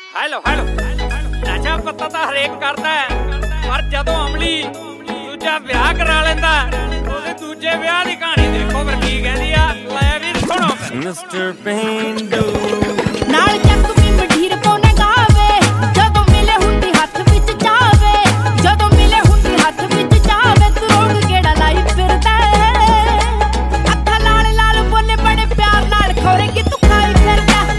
Hello hello ਨਸ਼ਾ ਪੱਤਾ ਤਾਂ ਹਰੇਕ ਕਰਦਾ ਪਰ ਜਦੋਂ ਅਮਲੀ ਦੂਜਾ ਵਿਆਹ ਕਰਾ ਲੈਂਦਾ ਉਹਦੇ ਦੂਜੇ ਵਿਆਹ ਦੀ ਕਹਾਣੀ ਦੇਖੋ ਫਿਰ ਕੀ ਕਹਿੰਦੀ ਆ। ਲੈ ਵੀ ਸੁਣੋ ਮਿਸਟਰ ਪੇਂਡੂ